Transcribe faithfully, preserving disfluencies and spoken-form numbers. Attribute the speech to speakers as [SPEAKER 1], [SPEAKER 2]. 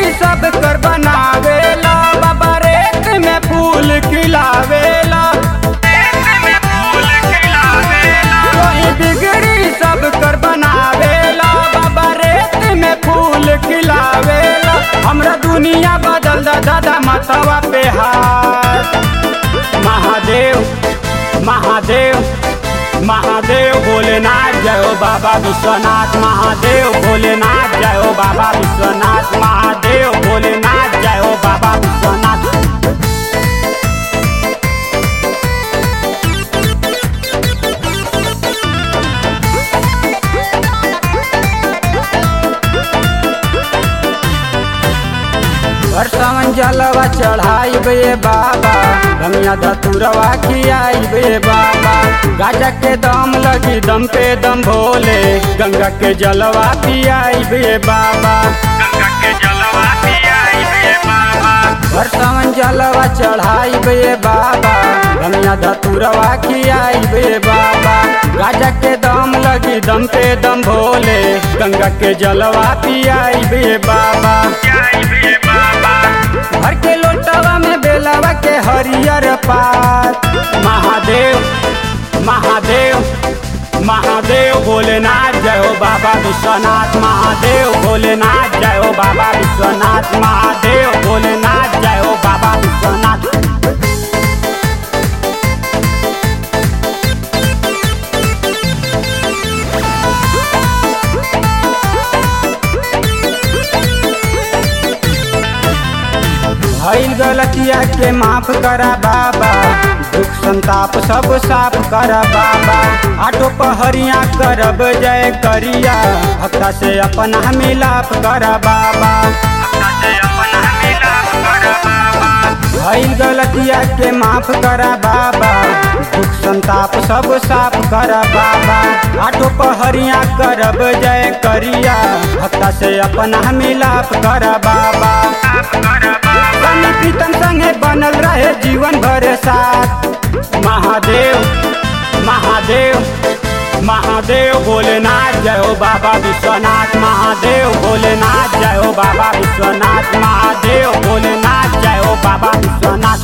[SPEAKER 1] सब कर बनावेला, बाबा रेत में फूल खिलावेला। कोई बिगड़ी सब कर बनावेला, बाबा रेत में फूल खिलावेला। हमरा दुनिया बदल दा दादा मतवा पे हाथ। महादेव महादेव महादेव भोलेनाथ जय हो बाबा विश्वनाथ। महादेव भोलेनाथ जय हो बाबा विश्वनाथ। महादेव भोलेनाथ जय हो बाबा विश्वनाथ। हर सावन जलवा चढ़ाई बे बाबा, धनिया धतुरवा खियाई बे बाबा। गाजा के दम लगी दम पे दम भोले, गंगा के जलवा पियाई बे बाबा। गंगा के जलवा पियाई बे बाबा। हर सावन जलवा चढ़ाई बे बाबा, धनिया धतुरवा खियाई बे बाबा। गाजा के दम लगी दम पे दम भोले, गंगा के जलवा पियाई बे बाबा। हर के लोटवा में बेलवा के हरियर पात। महादेव महादेव महादेव भोलेनाथ जय हो बाबा विश्वनाथ। महादेव भोलेनाथ जय हो बाबा विश्वनाथ। महादेव भोलेनाथ जय हो बाबा विश्वनाथ। भइल गलतिया के माफ करा बाबा, दुख संताप सब साफ करा बाबा। आटो पहरिया करब जय करिया, भक्ता से अपना मिलाप करा बाबा। भइल गलतिया के माफ करा बाबा, दुख संताप सब साफ करा बाबा। आटो पहरिया करब जय करिया, भक्ता से अपना मिलाप करा बाबा। सनी प्रीतम संगे बनल रहे जीवन भर साथ। महादेव महादेव महादेव भोलेनाथ जय हो बाबा विश्वनाथ। महादेव भोलेनाथ जय हो बाबा विश्वनाथ। महादेव भोलेनाथ जय हो बाबा विश्वनाथ।